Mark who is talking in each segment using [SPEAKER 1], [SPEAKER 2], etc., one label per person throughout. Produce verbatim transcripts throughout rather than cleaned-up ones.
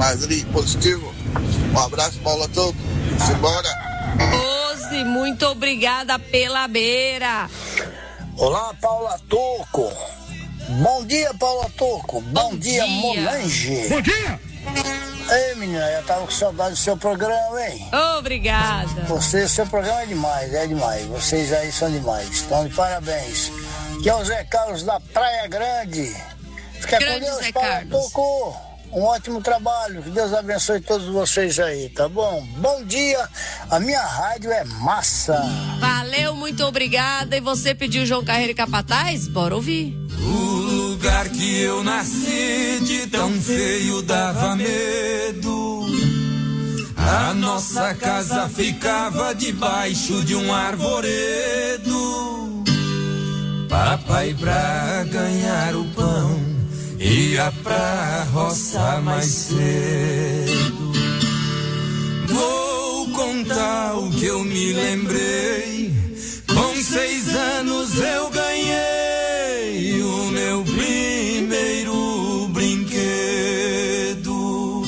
[SPEAKER 1] Madrid, positivo. Um abraço, Paula Toco. Simbora.
[SPEAKER 2] Rose, muito obrigada pela beira.
[SPEAKER 3] Olá, Paula Toco. Bom dia, Paula Toco. Bom, Bom dia, dia, Molange.
[SPEAKER 4] Bom dia.
[SPEAKER 3] Ei, menina, eu tava com saudade do seu programa, hein?
[SPEAKER 2] Obrigada.
[SPEAKER 3] Você, seu programa é demais, é demais. Vocês aí são demais. Estão de parabéns. Aqui é o Zé Carlos da Praia Grande. Fica
[SPEAKER 2] Grande
[SPEAKER 3] com Deus,
[SPEAKER 2] Zé
[SPEAKER 3] Paula
[SPEAKER 2] Carlos.
[SPEAKER 3] Toco. Um ótimo trabalho. Que Deus abençoe todos vocês aí, tá bom? Bom dia. A minha rádio é massa.
[SPEAKER 2] Valeu, muito obrigada. E você pediu João Carreiro e Capataz? Bora ouvir.
[SPEAKER 5] O lugar que eu nasci de tão feio dava medo. A nossa casa ficava debaixo de um arvoredo. Papai, pra ganhar o pão, ia pra roça mais cedo. Vou contar o que eu me lembrei. Com seis anos eu ganhei o meu primeiro brinquedo.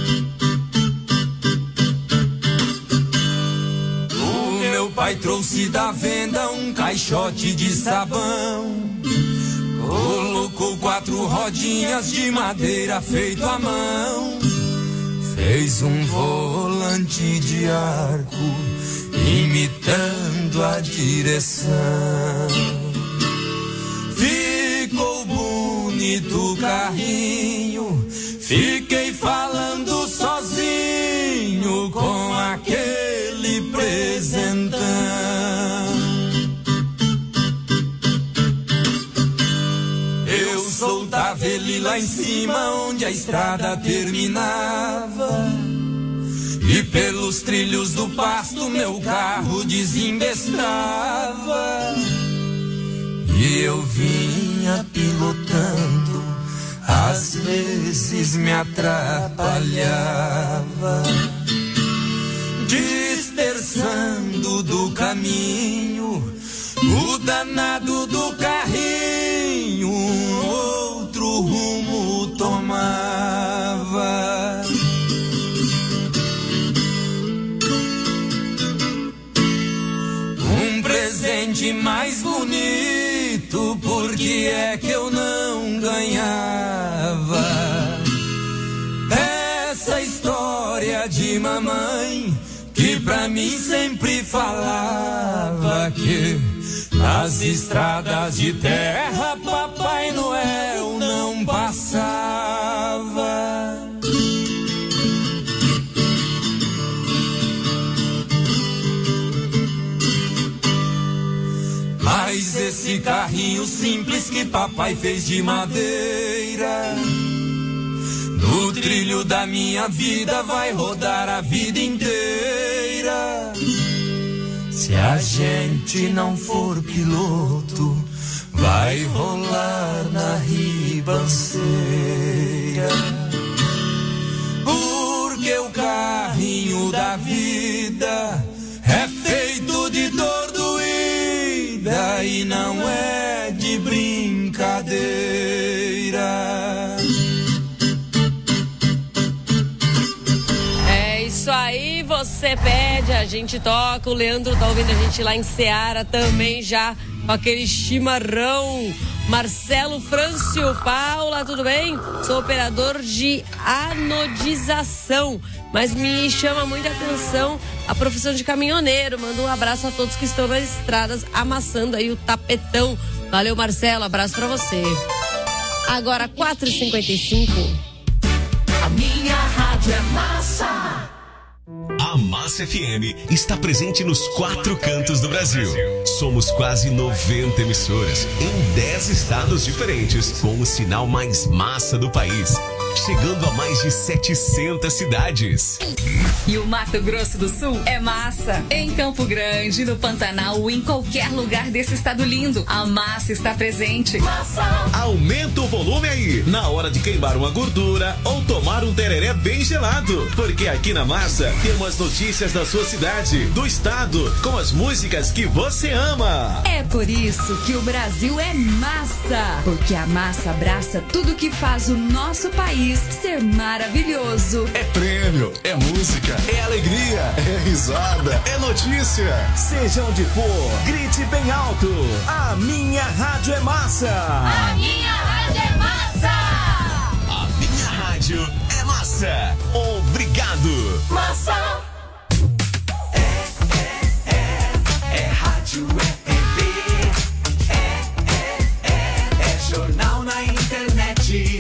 [SPEAKER 5] O meu pai trouxe da venda um caixote de sabão. Colocou quatro rodinhas de madeira feito à mão. Fez um volante de arco, imitando a direção. Ficou bonito o carrinho, fiquei falando sozinho com aquele presentão. Eu soltava ele lá em cima onde a estrada terminava, e pelos trilhos do pasto meu carro desembestava. E eu vinha pilotando, às vezes me atrapalhava, dispersando do caminho o danado do carrinho, um outro rumo tomava. Um presente mais bonito, por que é que eu não ganhava? Essa história de mamãe que pra mim sempre falava que nas estradas de terra Papai Noel não passava. Mas esse carrinho simples que papai fez de madeira, no trilho da minha vida vai rodar a vida inteira. Se a gente não for piloto, vai rolar na ribanceira. Porque o carrinho da vida é feito de dor doída e não é de brincadeira.
[SPEAKER 2] É isso aí, você pede, a gente toca. O Leandro tá ouvindo a gente lá em Ceará também, já com aquele chimarrão. Marcelo Frâncio, Paula, tudo bem? Sou operador de anodização, mas me chama muita atenção a profissão de caminhoneiro. Manda um abraço a todos que estão nas estradas amassando aí o tapetão. Valeu, Marcelo, abraço pra você. Agora, quatro e cinquenta e cinco.
[SPEAKER 6] A minha rádio é massa.
[SPEAKER 7] A Massa F M está presente nos quatro cantos do Brasil. Somos quase noventa emissoras em dez estados diferentes, com o sinal mais massa do país, chegando a mais de setecentas cidades.
[SPEAKER 6] E o Mato Grosso do Sul é massa. Em Campo Grande, no Pantanal, em qualquer lugar desse estado lindo, a massa está presente. Massa.
[SPEAKER 7] Aumenta o volume aí, na hora de queimar uma gordura ou tomar um tereré bem gelado. Porque aqui na Massa temos notícias da sua cidade, do estado, com as músicas que você ama.
[SPEAKER 6] É por isso que o Brasil é massa. Porque a massa abraça tudo que faz o nosso país feliz, ser maravilhoso.
[SPEAKER 4] É prêmio, é música, é alegria, é risada, é notícia. Seja onde for, grite bem alto. A minha rádio é massa.
[SPEAKER 8] A minha rádio é massa.
[SPEAKER 7] A minha rádio é massa. Obrigado.
[SPEAKER 8] Massa.
[SPEAKER 5] É, é, é, é rádio, é T V. É, é, é, é jornal na internet.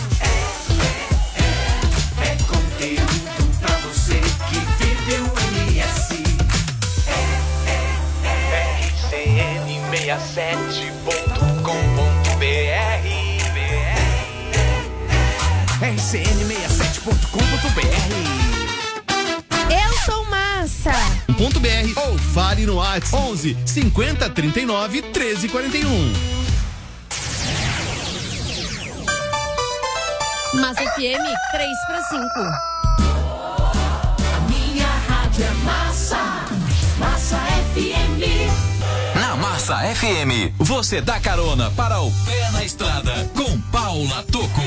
[SPEAKER 9] sete ponto com ponto b r
[SPEAKER 5] R C N sessenta e sete ponto com ponto b r.
[SPEAKER 10] Eu sou massa.
[SPEAKER 4] Ponto .br ou fale no WhatsApp onze cinquenta trinta e nove treze quarenta e um.
[SPEAKER 2] Massa F M três para cinco.
[SPEAKER 8] A minha rádio é massa. Massa F M.
[SPEAKER 7] Na Massa F M, você dá carona para o Pé na Estrada com Paula Tocco.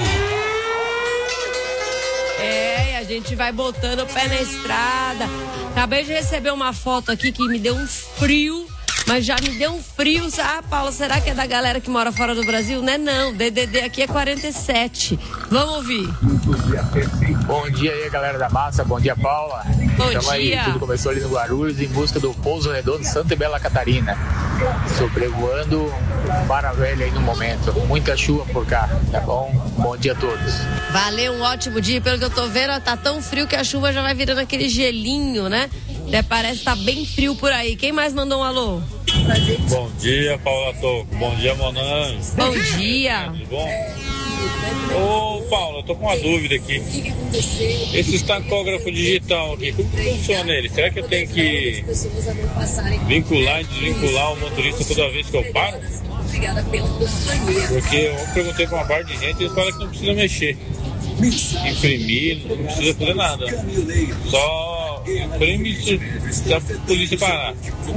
[SPEAKER 2] É, a gente vai botando o pé na estrada. Acabei de receber uma foto aqui que me deu um frio, mas já me deu um frio. Ah, Paula, será que é da galera que mora fora do Brasil? Não é não, D D D aqui é quarenta e sete. Vamos ouvir.
[SPEAKER 11] Bom dia aí, galera da Massa. Bom dia, Paula.
[SPEAKER 2] Bom
[SPEAKER 11] Tamo
[SPEAKER 2] dia.
[SPEAKER 11] Aí, tudo começou ali no Guarulhos em busca do Pouso Redondo, Santa e Bela Catarina. Sobrevoando Maravilha aí no momento. Muita chuva por cá, tá bom? Bom dia a todos.
[SPEAKER 2] Valeu, um ótimo dia. Pelo que eu tô vendo, ó, tá tão frio que a chuva já vai virando aquele gelinho, né? Até parece que tá bem frio por aí. Quem mais mandou um alô?
[SPEAKER 12] Bom dia, Paula Tocco. Bom dia, Monan.
[SPEAKER 2] Bom dia.
[SPEAKER 12] Tudo bom? Ô, Paulo, eu tô com uma dúvida aqui. Esse tacógrafo digital aqui, como que funciona ele? Será que eu tenho que vincular e desvincular o motorista toda vez que eu paro? Porque eu perguntei pra uma parte de gente e eles falam que não precisa mexer. Imprimir, não precisa fazer nada. Só imprime se a polícia parar.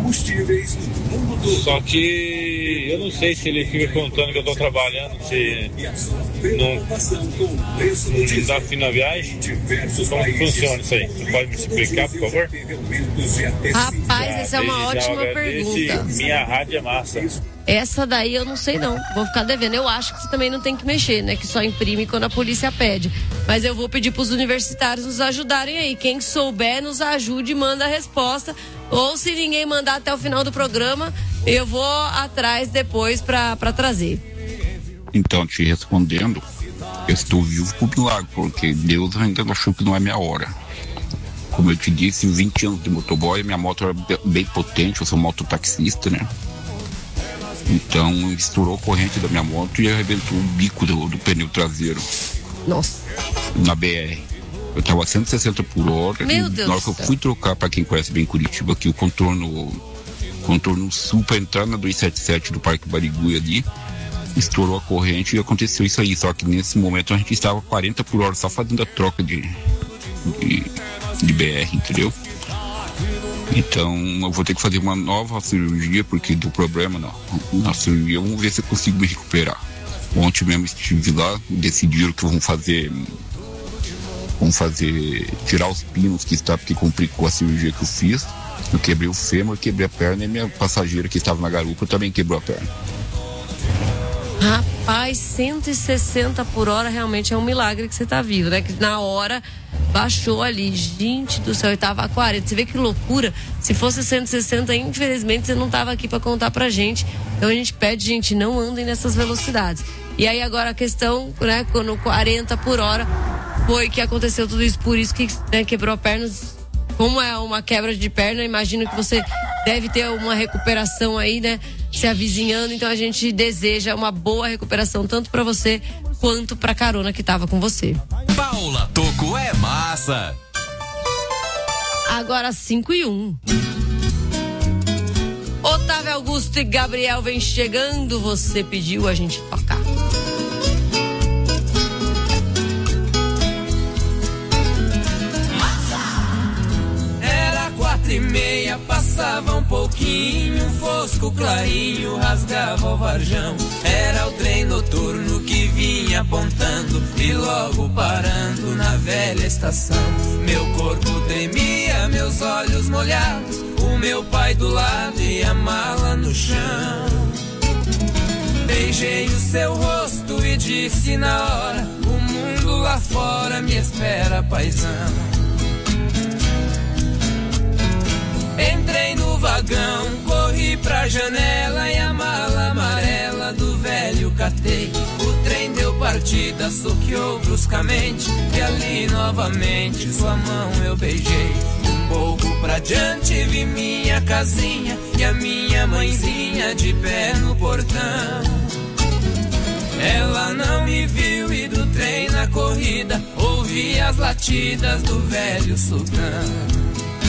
[SPEAKER 12] Só que eu não sei se ele fica contando que eu tô trabalhando, se não, não dá fim na viagem. Como que funciona isso aí? Você pode me explicar, por favor?
[SPEAKER 2] Rapaz, essa é uma ótima pergunta.
[SPEAKER 12] Minha rádio é massa.
[SPEAKER 2] Essa daí eu não sei não, vou ficar devendo. Eu acho que você também não tem que mexer, né? Que só imprime quando a polícia pede. Mas eu vou pedir pros universitários nos ajudarem aí. Quem souber, nos ajude e manda a resposta. Ou se ninguém mandar até o final do programa, eu vou atrás depois pra, pra trazer.
[SPEAKER 13] Então, te respondendo, eu estou vivo por milagre, porque Deus ainda achou que não é minha hora. Como eu te disse, vinte anos de motoboy, minha moto era bem potente, eu sou mototaxista, né? Então estourou a corrente da minha moto e arrebentou o bico do, do pneu traseiro.
[SPEAKER 2] Nossa.
[SPEAKER 13] Na B R. Eu tava a cento e sessenta por hora.
[SPEAKER 2] Meu Deus.
[SPEAKER 13] Na hora que eu fui trocar, pra quem conhece bem Curitiba, aqui o contorno, contorno sul pra entrar na duzentos e setenta e sete do Parque Barigui ali, estourou a corrente e aconteceu isso aí. Só que nesse momento a gente estava quarenta por hora só fazendo a troca de, de, de B R, entendeu? Então eu vou ter que fazer uma nova cirurgia, porque do problema não. Na cirurgia vamos ver se eu consigo me recuperar. Ontem mesmo estive lá, decidiram que vão fazer. Vão fazer. Tirar os pinos que está, porque complicou a cirurgia que eu fiz. Eu quebrei o fêmur, quebrei a perna e minha passageira que estava na garupa também quebrou a perna.
[SPEAKER 2] Rapaz, cento e sessenta por hora realmente é um milagre que você tá vivo, né? Que na hora baixou ali, gente do céu, e tava a quarenta. Você vê que loucura. Se fosse cento e sessenta, infelizmente você não tava aqui pra contar pra gente. Então a gente pede, gente, não andem nessas velocidades. E aí agora a questão, né, no quarenta por hora, foi que aconteceu tudo isso, por isso que, né, quebrou a perna. Como é uma quebra de perna, imagino que você deve ter uma recuperação aí, né, se avizinhando. Então a gente deseja uma boa recuperação, tanto pra você quanto pra carona que tava com você.
[SPEAKER 7] Paula Tocco é massa.
[SPEAKER 2] Agora cinco e um. Otávio Augusto e Gabriel vem chegando. Você pediu, a gente toca.
[SPEAKER 5] Era quatro e meia, passava passava um pouquinho, um fosco clarinho rasgava o varjão. Era o trem noturno que vinha apontando e logo parando na velha estação. Meu corpo tremia, meus olhos molhados, o meu pai do lado e a mala no chão. Beijei o seu rosto e disse na hora: o mundo lá fora me espera, paizão. Entrei no vagão, corri pra janela e a mala amarela do velho catei. O trem deu partida, soqueou bruscamente e ali novamente sua mão eu beijei. Um pouco pra diante vi minha casinha e a minha mãezinha de pé no portão. Ela não me viu e do trem na corrida ouvi as latidas do velho sultão.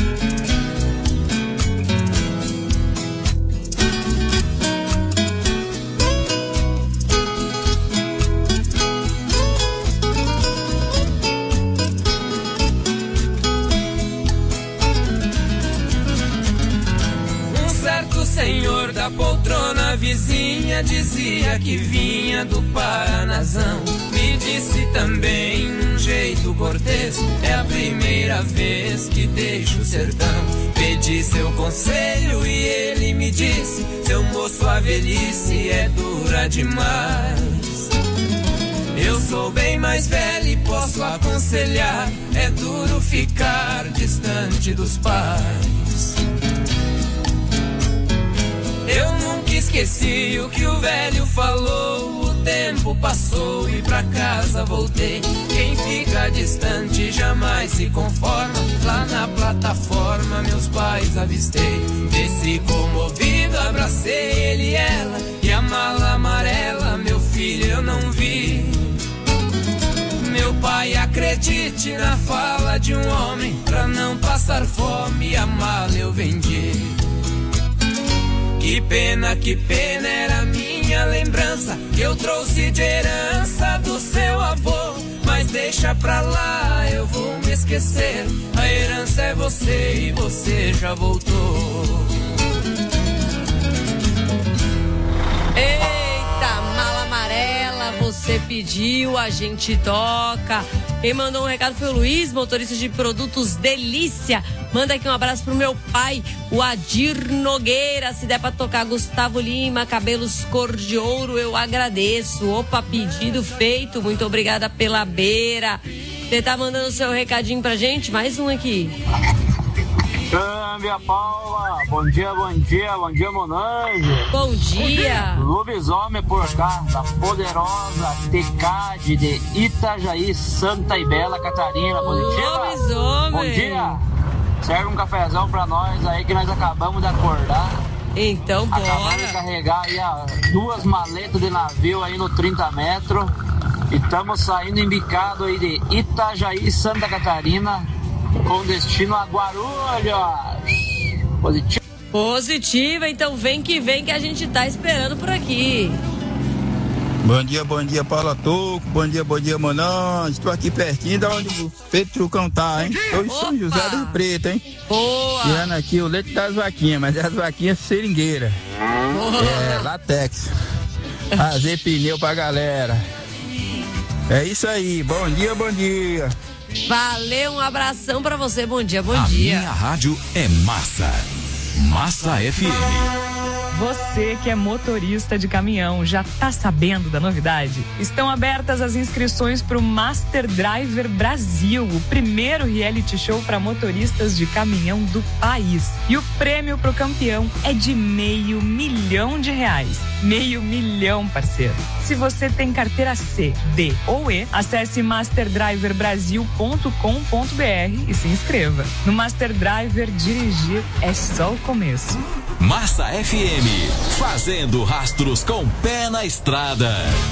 [SPEAKER 5] Senhor da poltrona vizinha dizia que vinha do Paranazão. Me disse também num jeito cortês: é a primeira vez que deixo o sertão. Pedi seu conselho e ele me disse: seu moço, a velhice é dura demais. Eu sou bem mais velho e posso aconselhar: é duro ficar distante dos pais. Eu nunca esqueci o que o velho falou. O tempo passou e pra casa voltei. Quem fica distante jamais se conforma. Lá na plataforma meus pais avistei. Desci comovido, abracei ele e ela. E a mala amarela, meu filho, eu não vi. Meu pai, acredite na fala de um homem. Pra não passar fome, a mala eu vendi. Que pena, que pena, era minha lembrança que eu trouxe de herança do seu avô. Mas deixa pra lá, eu vou me esquecer. A herança é você e você já voltou.
[SPEAKER 2] Eita, mala amarela, você pediu, a gente toca. Quem mandou um recado foi o Luiz, motorista de produtos Delícia. Manda aqui um abraço pro meu pai, o Adir Nogueira. Se der pra tocar Gustavo Lima, cabelos cor de ouro, eu agradeço. Opa, pedido feito. Muito obrigada pela beira. Você tá mandando o seu recadinho pra gente? Mais um aqui.
[SPEAKER 10] Câmbia, Paula. Bom dia, bom dia, bom dia, Monange.
[SPEAKER 2] Bom dia.
[SPEAKER 10] Lobisomem por cá, da poderosa T C A D de Itajaí, Santa Ibela, Catarina. Bom dia.
[SPEAKER 2] Lobisomem.
[SPEAKER 10] Bom dia. Serve um cafezão pra nós aí que nós acabamos de acordar.
[SPEAKER 2] Então, bora.
[SPEAKER 10] Acabamos de carregar aí ó, duas maletas de navio aí no trinta metros. E estamos saindo embicado aí de Itajaí, Santa Catarina, com destino a Guarulhos. Positivo.
[SPEAKER 2] Positiva, então vem que vem que a gente tá esperando por aqui.
[SPEAKER 14] Bom dia, bom dia, Paula Toco. Bom dia, bom dia, Monão. Estou aqui pertinho da onde o Pedro Trucão tá, hein? Estou em São José do Rio Preto, hein?
[SPEAKER 2] Boa!
[SPEAKER 14] Tirando aqui o leite das vaquinhas, mas é as vaquinhas seringueiras. É, latex. Fazer pneu pra galera. É isso aí, bom dia, bom dia.
[SPEAKER 2] Valeu, um abração pra você, bom dia, bom
[SPEAKER 4] A
[SPEAKER 2] dia.
[SPEAKER 4] Minha rádio é massa. Massa F M.
[SPEAKER 15] Você que é motorista de caminhão, já tá sabendo da novidade? Estão abertas as inscrições para o Master Driver Brasil, o primeiro reality show para motoristas de caminhão do país. E o prêmio pro campeão é de meio milhão de reais. Meio milhão, parceiro. Se você tem carteira C, D ou E, acesse master driver brasil ponto com ponto b r e se inscreva. No Master Driver, dirigir é só o começo.
[SPEAKER 4] Massa F M, fazendo rastros com pé na estrada.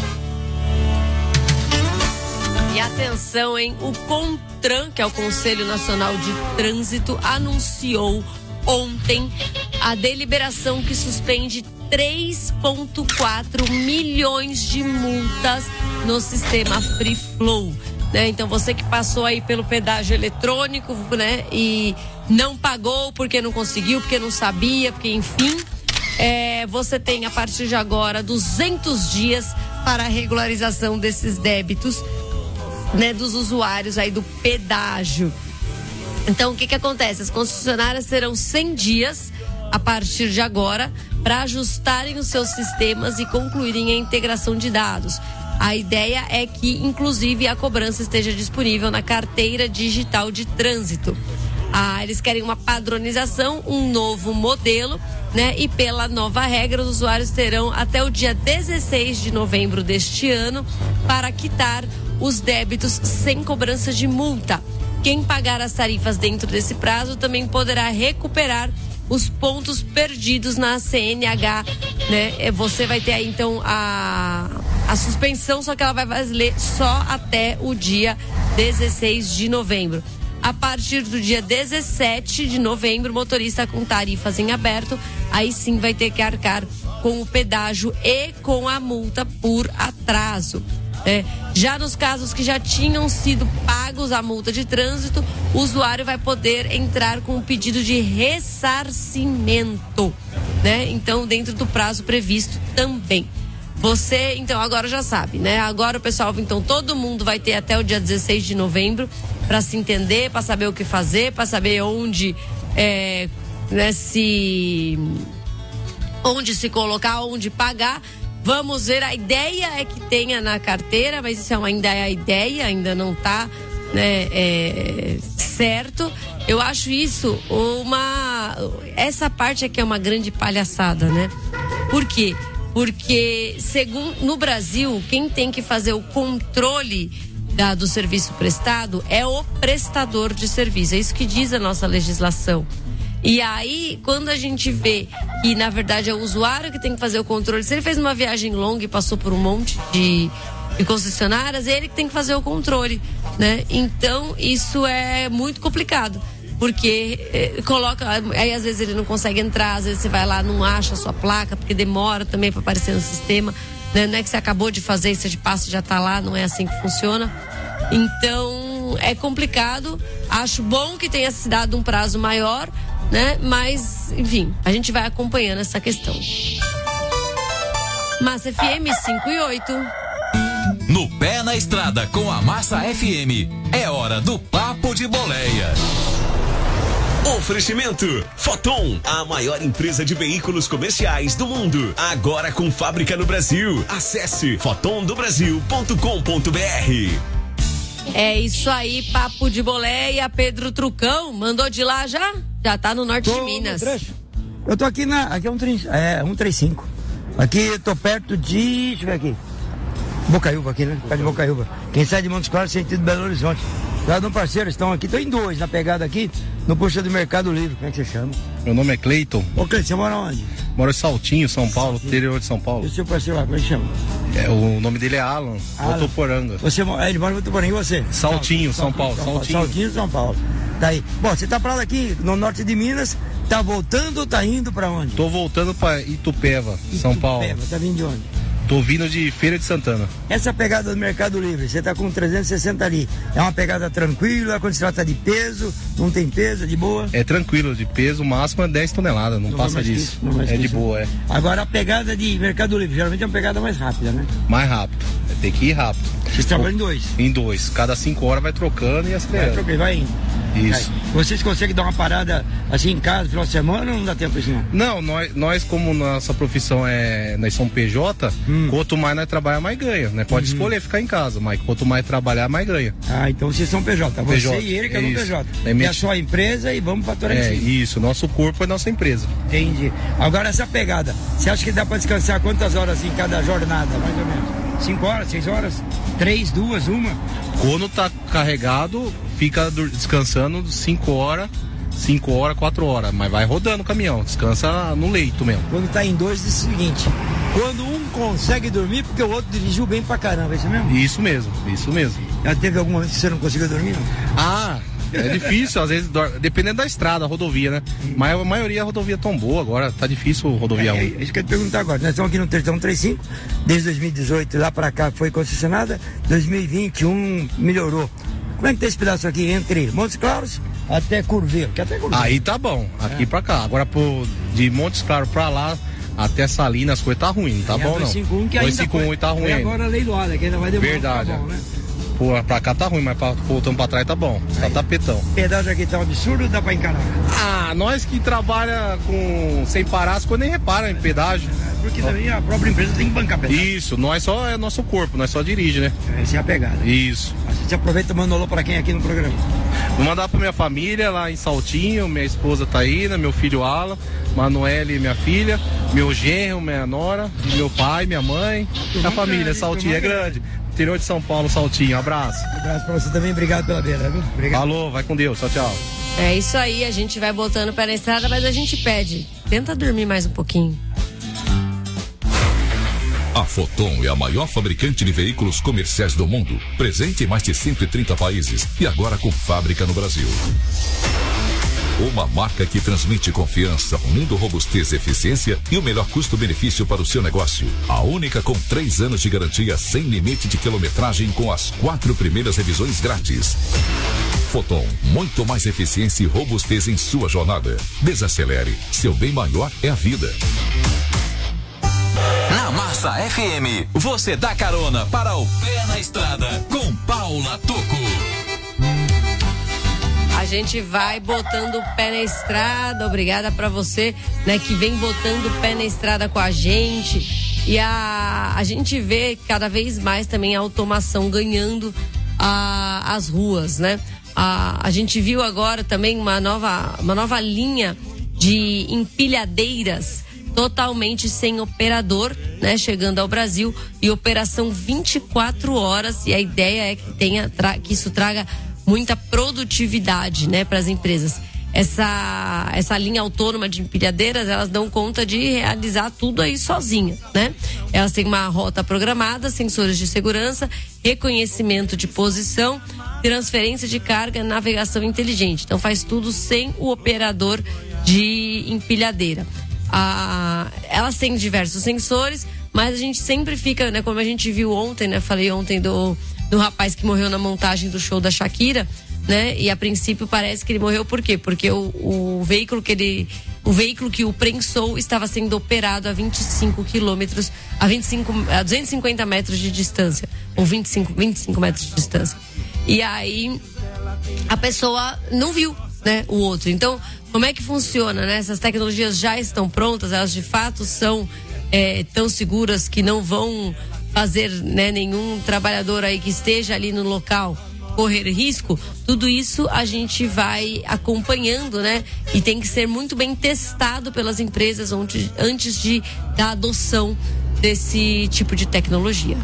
[SPEAKER 2] E atenção, hein? O CONTRAN, que é o Conselho Nacional de Trânsito, anunciou ontem a deliberação que suspende três vírgula quatro milhões de multas no sistema Free Flow. né? Então você que passou aí pelo pedágio eletrônico, né? E não pagou porque não conseguiu, porque não sabia, porque enfim, é, você tem a partir de agora duzentos dias para a regularização desses débitos, né? Dos usuários aí do pedágio. Então o que que acontece? As concessionárias terão cem dias a partir de agora para ajustarem os seus sistemas e concluírem a integração de dados. A ideia é que, inclusive, a cobrança esteja disponível na carteira digital de trânsito. Ah, eles querem uma padronização, um novo modelo, né? E pela nova regra, os usuários terão até o dia dezesseis de novembro deste ano para quitar os débitos sem cobrança de multa. Quem pagar as tarifas dentro desse prazo também poderá recuperar os pontos perdidos na C N H, né? Você vai ter aí então a, a suspensão, só que ela vai valer só até o dia dezesseis de novembro. A partir do dia dezessete de novembro, motorista com tarifas em aberto, aí sim vai ter que arcar com o pedágio e com a multa por atraso. É, já nos casos que já tinham sido pagos a multa de trânsito, o usuário vai poder entrar com um pedido de ressarcimento, né? Então, dentro do prazo previsto também. Você, então, agora já sabe, né? Agora o pessoal, então, todo mundo vai ter até o dia dezesseis de novembro para se entender, para saber o que fazer, para saber onde, é, né, se, onde se colocar, onde pagar. Vamos ver, a ideia é que tenha na carteira, mas isso ainda é a ideia, ainda não está, né, é, certo. Eu acho isso uma... Essa parte aqui é uma grande palhaçada, né? Por quê? Porque, segundo, no Brasil, quem tem que fazer o controle da, do serviço prestado é o prestador de serviço. É isso que diz a nossa legislação. E aí, quando a gente vê que, na verdade, é o usuário que tem que fazer o controle, se ele fez uma viagem longa e passou por um monte de, de concessionárias, é ele que tem que fazer o controle, né? Então, isso é muito complicado, porque eh, coloca, aí às vezes ele não consegue entrar, às vezes você vai lá, não acha a sua placa, porque demora também para aparecer no sistema, né? Não é que você acabou de fazer e você de passo já tá lá, não é assim que funciona. Então, é complicado. Acho bom que tenha se dado um prazo maior, né? Mas, enfim, a gente vai acompanhando essa questão. Massa F M cinco e oito.
[SPEAKER 16] No pé na estrada com a Massa F M. É hora do Papo de Boleia.
[SPEAKER 7] Oferecimento Foton, a maior empresa de veículos comerciais do mundo. Agora com fábrica no Brasil. Acesse foton do brasil ponto com ponto b r.
[SPEAKER 2] É isso aí, Papo de Boleia. Pedro Trucão, mandou de lá já? Já tá no norte
[SPEAKER 17] tô
[SPEAKER 2] de Minas.
[SPEAKER 17] Eu tô aqui na. Aqui é um, é, um trinta e cinco. Aqui eu tô perto de. Deixa eu ver aqui. Bocaiúva aqui, né? Perto de Bocaiúva. Quem sai de Montes Claros, sentido Belo Horizonte. Lá de um parceiro, estão aqui, tô em dois na pegada aqui, no puxa do Mercado Livre. Como é que você chama?
[SPEAKER 18] Meu nome é Cleiton.
[SPEAKER 17] Ô Cleiton, você mora onde?
[SPEAKER 18] Moro em Saltinho, São Paulo, Saltinho. Interior de São Paulo.
[SPEAKER 17] E o seu parceiro lá, como é que chama?
[SPEAKER 18] É, o nome dele é Alan,
[SPEAKER 17] Alan.
[SPEAKER 18] Votuporanga.
[SPEAKER 17] Você, ele mora em Votuporanga, e você?
[SPEAKER 18] Saltinho, São, São Paulo. São Paulo.
[SPEAKER 17] Saltinho. Saltinho, São Paulo. Tá aí. Bom, você tá pra lá aqui, no norte de Minas, tá voltando ou tá indo pra onde?
[SPEAKER 18] Tô voltando pra Itupeva, Itupeva São Paulo.
[SPEAKER 17] Itupeva, tá vindo de onde?
[SPEAKER 18] Tô vindo de Feira de Santana.
[SPEAKER 17] Essa pegada do Mercado Livre, você tá com trezentos e sessenta ali. É uma pegada tranquila, quando se trata de peso, não tem peso, é de boa?
[SPEAKER 18] É tranquilo, de peso máximo é dez toneladas, não, não passa disso. Isso, é de boa, é.
[SPEAKER 17] Agora a pegada de Mercado Livre, geralmente é uma pegada mais rápida, né?
[SPEAKER 18] Mais rápido, tem que ir rápido.
[SPEAKER 17] Vocês trabalham em dois?
[SPEAKER 18] Em dois, cada cinco horas vai trocando e acelerando.
[SPEAKER 17] Vai trocando, vai indo.
[SPEAKER 18] Isso.
[SPEAKER 17] Aí, vocês conseguem dar uma parada assim em casa, no final de semana, ou não dá tempo isso não?
[SPEAKER 18] Não, nós, nós como nossa profissão é, nós somos P J, hum. quanto mais nós trabalhar, mais ganha, né? Pode uhum. escolher ficar em casa, mas quanto mais trabalhar, mais ganha.
[SPEAKER 17] Ah, então vocês são P J, você P J, e ele que é, é no P J. É, é a sua empresa e vamos faturar
[SPEAKER 18] é,
[SPEAKER 17] em cima.
[SPEAKER 18] Isso, nosso corpo é nossa empresa.
[SPEAKER 17] Entendi. Agora essa pegada, você acha que dá pra descansar quantas horas em cada jornada, mais ou menos? Cinco horas, seis horas? Três, duas, uma?
[SPEAKER 18] Quando tá carregado, fica descansando cinco horas, cinco horas, quatro horas, mas vai rodando o caminhão, descansa no leito mesmo.
[SPEAKER 17] Quando tá em dois, diz o seguinte, quando um consegue dormir, porque o outro dirigiu bem pra caramba, é isso mesmo?
[SPEAKER 18] Isso mesmo, isso mesmo.
[SPEAKER 17] Já teve algum momento que você não conseguiu dormir? Não?
[SPEAKER 18] Ah, É difícil, às vezes, dependendo da estrada, a rodovia, né? Mas a maioria a rodovia é tão boa, agora tá difícil a rodovia um.
[SPEAKER 17] É, é isso que eu ia te perguntar agora. Nós estamos aqui no Tertão trinta e cinco, desde dois mil e dezoito lá pra cá foi concessionada, dois mil e vinte e um melhorou. Como é que tá esse pedaço aqui entre Montes Claros até Curveiro? Que até Curveiro.
[SPEAKER 18] Aí tá bom, aqui é. pra cá. Agora pro, de Montes Claros pra lá, até Salinas, as coisas tá ruim, não tá e bom não. dois cinco um que ainda dois cinco um tá ruim.
[SPEAKER 17] E agora leiloada, que ainda vai demorar.
[SPEAKER 18] Verdade.
[SPEAKER 17] Tá bom, né?
[SPEAKER 18] Pô, pra cá tá ruim, mas pra, voltando pra trás tá bom. Tá tapetão.
[SPEAKER 17] Pedágio aqui tá um absurdo, dá pra encarar?
[SPEAKER 18] Ah, nós que trabalha com sem parar, as coisas nem reparam em pedágio.
[SPEAKER 17] É, porque também a própria empresa tem que bancar pedágio.
[SPEAKER 18] Isso, nós só é nosso corpo, nós só dirige, né?
[SPEAKER 17] Essa é a pegada.
[SPEAKER 18] Isso.
[SPEAKER 17] A gente aproveita e manda um alô pra quem aqui no programa?
[SPEAKER 18] Vou mandar pra minha família lá em Saltinho, minha esposa Taína, meu filho Alan, Manuele, minha filha, meu genro, minha nora, meu pai, minha mãe, a família, Saltinho é grande. Interior de São Paulo, Saltinho, abraço.
[SPEAKER 17] Um abraço pra você também, obrigado pela beira, viu? Obrigado.
[SPEAKER 18] Falou, vai com Deus, tchau, tchau.
[SPEAKER 2] É isso aí, a gente vai botando o pé na estrada, mas a gente pede, tenta dormir mais um pouquinho.
[SPEAKER 19] A Foton é a maior fabricante de veículos comerciais do mundo, presente em mais de cento e trinta países e agora com fábrica no Brasil. Uma marca que transmite confiança, unindo robustez e eficiência e o melhor custo-benefício para o seu negócio. A única com três anos de garantia sem limite de quilometragem com as quatro primeiras revisões grátis. Foton, muito mais eficiência e robustez em sua jornada. Desacelere, seu bem maior é a vida.
[SPEAKER 16] Na Massa F M, você dá carona para o Pé na Estrada com Paula Tocco.
[SPEAKER 2] A gente vai botando o pé na estrada, obrigada pra você, né, que vem botando o pé na estrada com a gente. E a, a gente vê cada vez mais também a automação ganhando a, as ruas, né? A, a gente viu agora também uma nova, uma nova linha de empilhadeiras totalmente sem operador, né, chegando ao Brasil, e operação vinte e quatro horas, e a ideia é que tenha, tra, que isso traga muita produtividade, né, para as empresas. Essa, essa linha autônoma de empilhadeiras, elas dão conta de realizar tudo aí sozinha, né? Elas têm uma rota programada, sensores de segurança, reconhecimento de posição, transferência de carga, navegação inteligente. Então faz tudo sem o operador de empilhadeira. Ah, elas têm diversos sensores, mas a gente sempre fica, né, como a gente viu ontem, né? Falei ontem do do rapaz que morreu na montagem do show da Shakira, né? E a princípio parece que ele morreu por quê? Porque o, o veículo que ele, o veículo que o prensou estava sendo operado a vinte e cinco quilômetros, a vinte e cinco, a duzentos e cinquenta metros de distância, ou vinte e cinco, vinte e cinco metros de distância. E aí a pessoa não viu, né, o outro. Então, como é que funciona, né? Essas tecnologias já estão prontas, elas de fato são é, tão seguras que não vão fazer, né, nenhum trabalhador aí que esteja ali no local correr risco. Tudo isso a gente vai acompanhando, né? E tem que ser muito bem testado pelas empresas onde, antes de da adoção desse tipo de tecnologia.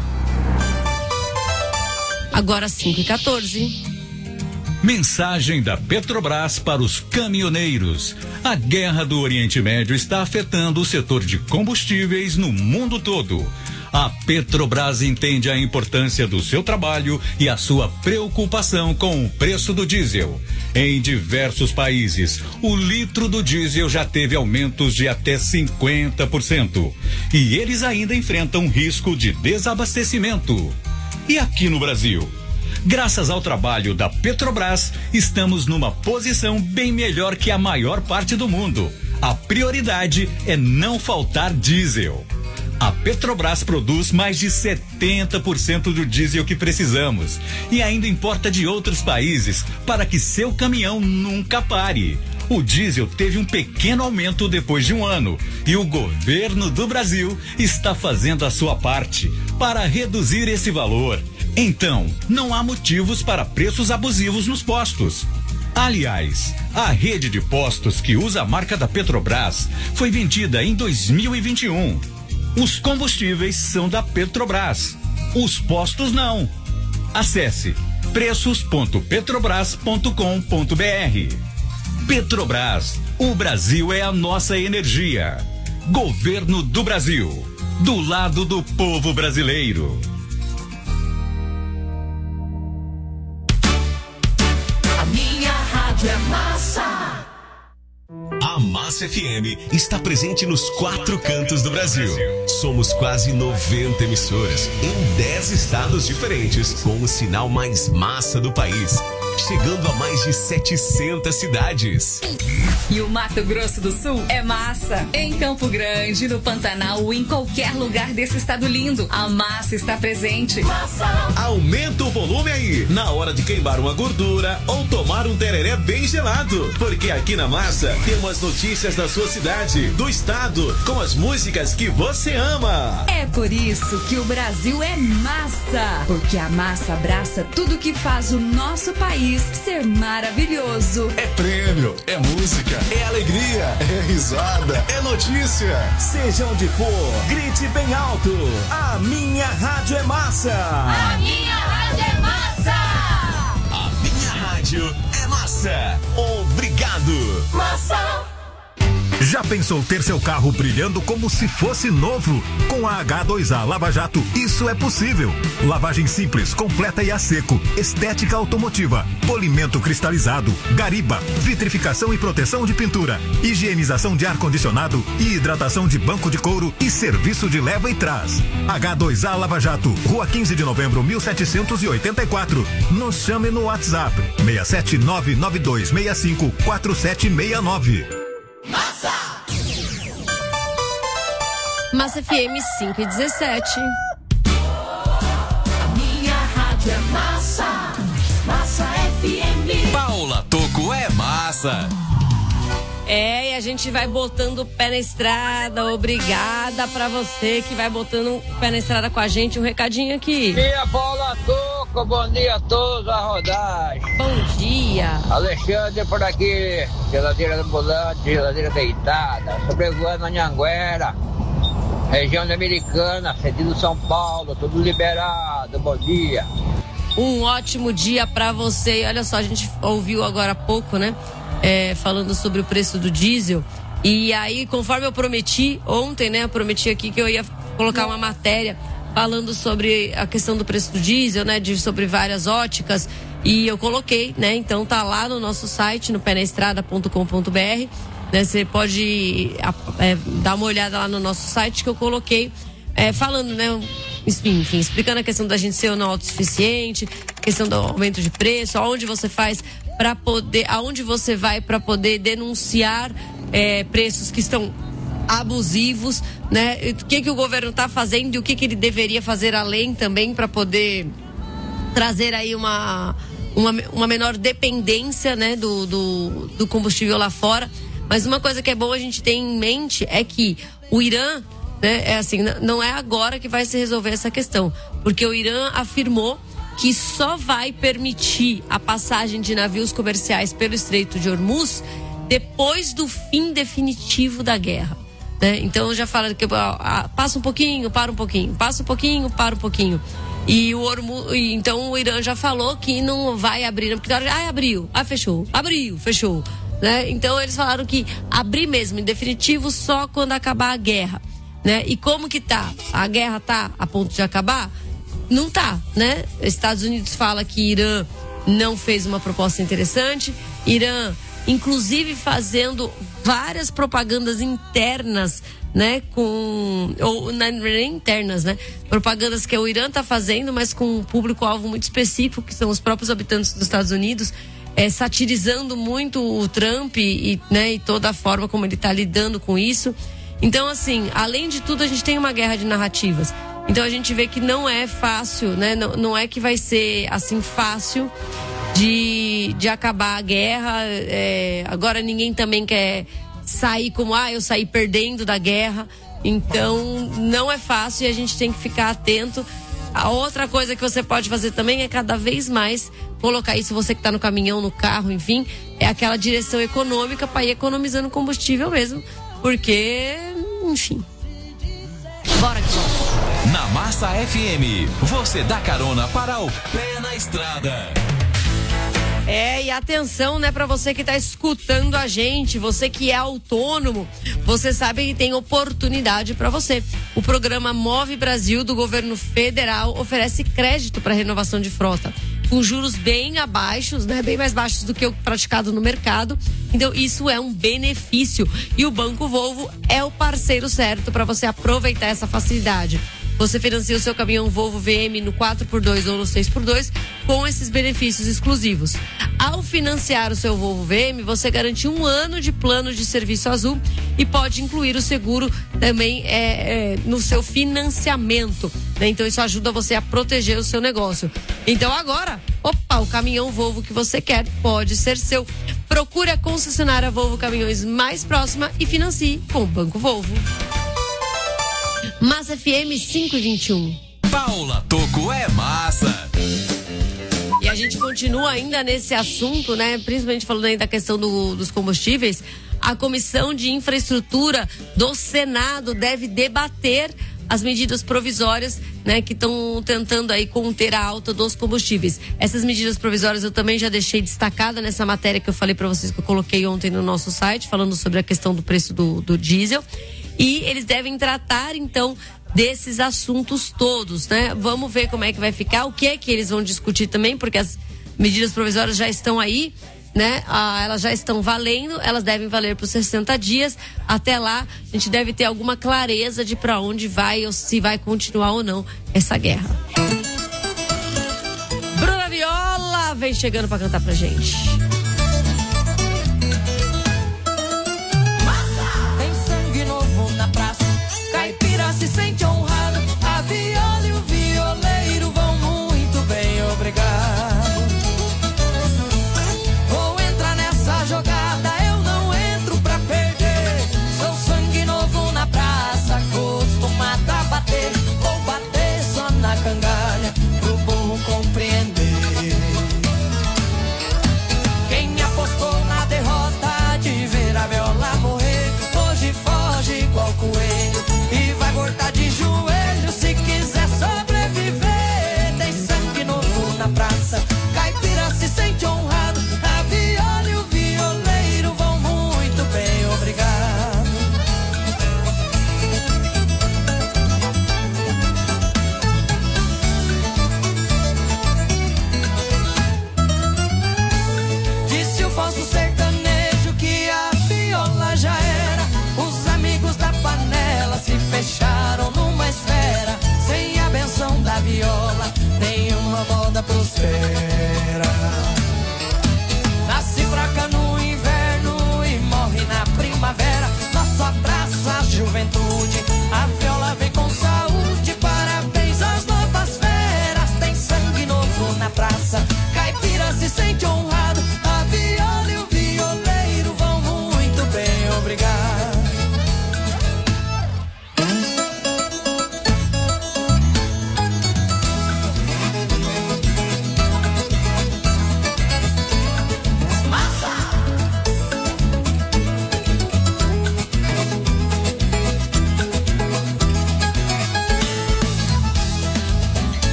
[SPEAKER 2] Agora cinco e quatorze.
[SPEAKER 20] Mensagem da Petrobras para os caminhoneiros. A guerra do Oriente Médio está afetando o setor de combustíveis no mundo todo. A Petrobras entende a importância do seu trabalho e a sua preocupação com o preço do diesel. Em diversos países, o litro do diesel já teve aumentos de até cinquenta por cento. E eles ainda enfrentam risco de desabastecimento. E aqui no Brasil? Graças ao trabalho da Petrobras, estamos numa posição bem melhor que a maior parte do mundo. A prioridade é não faltar diesel. A Petrobras produz mais de setenta por cento do diesel que precisamos e ainda importa de outros países para que seu caminhão nunca pare. O diesel teve um pequeno aumento depois de um ano e o governo do Brasil está fazendo a sua parte para reduzir esse valor. Então, não há motivos para preços abusivos nos postos. Aliás, a rede de postos que usa a marca da Petrobras foi vendida em dois mil e vinte e um. Os combustíveis são da Petrobras, os postos não. Acesse preços ponto petrobras ponto com ponto br. Petrobras, o Brasil é a nossa energia. Governo do Brasil, do lado do povo brasileiro.
[SPEAKER 8] A minha rádio é massa.
[SPEAKER 7] A Massa F M está presente nos quatro cantos do Brasil. Somos quase noventa emissoras em dez estados diferentes, com o sinal mais massa do país, chegando a mais de setecentas cidades.
[SPEAKER 6] E o Mato Grosso do Sul é massa. Em Campo Grande, no Pantanal, em qualquer lugar desse estado lindo, a massa está presente. Massa.
[SPEAKER 4] Aumenta o volume aí, na hora de queimar uma gordura ou tomar um tereré bem gelado. Porque aqui na Massa temos as notícias da sua cidade, do estado, com as músicas que você ama.
[SPEAKER 6] É por isso que o Brasil é massa. Porque a massa abraça tudo que faz o nosso país ser maravilhoso.
[SPEAKER 4] É prêmio, é música, é alegria, é risada, é notícia. Seja onde for, grite bem alto. A minha rádio é massa.
[SPEAKER 8] A minha rádio é massa.
[SPEAKER 7] A minha rádio é massa. Obrigado.
[SPEAKER 8] Massa.
[SPEAKER 21] Já pensou ter seu carro brilhando como se fosse novo? Com a H dois A Lava Jato, isso é possível. Lavagem simples, completa e a seco, estética automotiva, polimento cristalizado, gariba, vitrificação e proteção de pintura, higienização de ar-condicionado e hidratação de banco de couro e serviço de leva e trás. H dois A Lava Jato, Rua quinze de novembro, mil setecentos e oitenta e quatro. Nos chame no WhatsApp seis sete nove nove dois seis cinco quatro sete seis nove.
[SPEAKER 8] Massa!
[SPEAKER 2] Massa F M cinco e dezessete.
[SPEAKER 8] Minha rádio é massa. Massa F M.
[SPEAKER 16] Paula Toco é massa.
[SPEAKER 2] É, e a gente vai botando o pé na estrada. Obrigada pra você que vai botando o pé na estrada com a gente. Um recadinho aqui.
[SPEAKER 10] Dia, Paula Toco, bom dia a todos a rodagem.
[SPEAKER 2] Bom dia.
[SPEAKER 10] Alexandre por aqui, geladeira ambulante, geladeira deitada, sobrevoando a Anhanguera, região da Americana, sentido São Paulo, tudo liberado, bom dia.
[SPEAKER 2] Um ótimo dia pra você. E olha só, a gente ouviu agora há pouco, né? É, falando sobre o preço do diesel. E aí, conforme eu prometi ontem, né? Eu prometi aqui que eu ia colocar uma matéria falando sobre a questão do preço do diesel, né? De, sobre várias óticas. E eu coloquei, né? Então tá lá no nosso site, no pé na estrada ponto com ponto b r. Né? Você pode é, dar uma olhada lá no nosso site que eu coloquei, é, falando, né? Enfim, explicando a questão da gente ser ou não autossuficiente, questão do aumento de preço, aonde você faz para poder, aonde você vai para poder denunciar é, preços que estão abusivos, né? O que que o governo está fazendo e o que que ele deveria fazer além também para poder trazer aí uma, uma, uma menor dependência, né, do, do, do combustível lá fora. Mas uma coisa que é bom a gente ter em mente é que o Irã, né, é assim, não é agora que vai se resolver essa questão, porque o Irã afirmou que só vai permitir a passagem de navios comerciais pelo Estreito de Hormuz depois do fim definitivo da guerra, né? Então já fala que ah, passa um pouquinho, para um pouquinho, passa um pouquinho, para um pouquinho. E o Hormuz, então o Irã já falou que não vai abrir, porque ah, abriu, ah, fechou, abriu, fechou, né? Então eles falaram que abrir mesmo em definitivo só quando acabar a guerra, né? E como que tá? A guerra tá a ponto de acabar? Não tá, né? Estados Unidos fala que Irã não fez uma proposta interessante. Irã, inclusive, fazendo várias propagandas internas, né? Com ou não nem internas, né? Propagandas que o Irã tá fazendo, mas com um público-alvo muito específico, que são os próprios habitantes dos Estados Unidos, é, satirizando muito o Trump e, né? E toda a forma como ele tá lidando com isso. Então, assim, além de tudo, a gente tem uma guerra de narrativas. Então a gente vê que não é fácil, né? Não, não é que vai ser assim fácil de, de acabar a guerra. É, agora ninguém também quer sair como, ah, eu saí perdendo da guerra. Então não é fácil e a gente tem que ficar atento. A outra coisa que você pode fazer também é cada vez mais colocar isso, você que está no caminhão, no carro, enfim, é aquela direção econômica para ir economizando combustível mesmo. Porque, enfim. Bora que bora.
[SPEAKER 16] Na Massa F M, você dá carona para o pé na estrada.
[SPEAKER 2] É, e atenção, né, pra você que tá escutando a gente, você que é autônomo, você sabe que tem oportunidade pra você. O programa Move Brasil do governo federal oferece crédito para renovação de frota. com juros bem abaixo, né? Bem mais baixos do que o praticado no mercado. Então, isso é um benefício. E o Banco Volvo é o parceiro certo para você aproveitar essa facilidade. Você financia o seu caminhão Volvo V M no quatro por dois ou no seis por dois com esses benefícios exclusivos. Ao financiar o seu Volvo V M, você garante um ano de plano de serviço azul e pode incluir o seguro também é, é, no seu financiamento, né? Então isso ajuda você a proteger o seu negócio. Então agora, opa, o caminhão Volvo que você quer pode ser seu. Procure a concessionária Volvo Caminhões mais próxima e financie com o Banco Volvo. Massa F M cinco e vinte e um.
[SPEAKER 16] Paula Toco é massa.
[SPEAKER 2] E a gente continua ainda nesse assunto, né? Principalmente falando aí da questão do, dos combustíveis. A Comissão de Infraestrutura do Senado deve debater as medidas provisórias, né, que estão tentando aí conter a alta dos combustíveis. Essas medidas provisórias eu também já deixei destacada nessa matéria que eu falei para vocês, que eu coloquei ontem no nosso site, falando sobre a questão do preço do, do diesel. E eles devem tratar, então, desses assuntos todos, né? Vamos ver como é que vai ficar, o que é que eles vão discutir também, porque as medidas provisórias já estão aí, né? Ah, elas já estão valendo, elas devem valer por sessenta dias. Até lá, a gente deve ter alguma clareza de para onde vai ou se vai continuar ou não essa guerra. Bruna Viola vem chegando para cantar pra gente.
[SPEAKER 5] Se sente honrado, a viola e o violeiro vão muito bem, obrigado. Vou entrar nessa jogada, eu não entro pra perder. Sou sangue novo na praça, acostumado a bater. Vou bater só na cangalha, pro burro compreender.